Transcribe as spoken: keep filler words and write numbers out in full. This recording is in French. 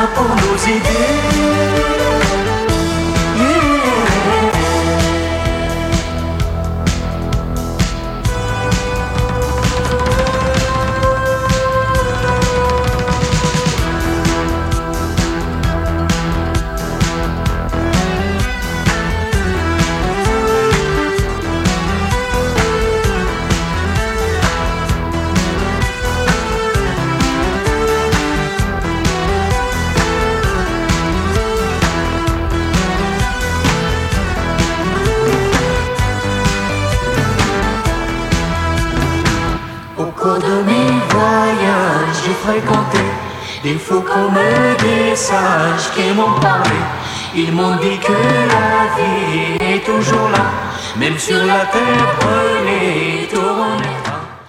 là pour nous aider. Au cours de mes voyages, j'ai fréquenté des fous comme des sages qui m'ont parlé. Ils m'ont dit que la vie est toujours là, même sur la terre brûlée, tournée.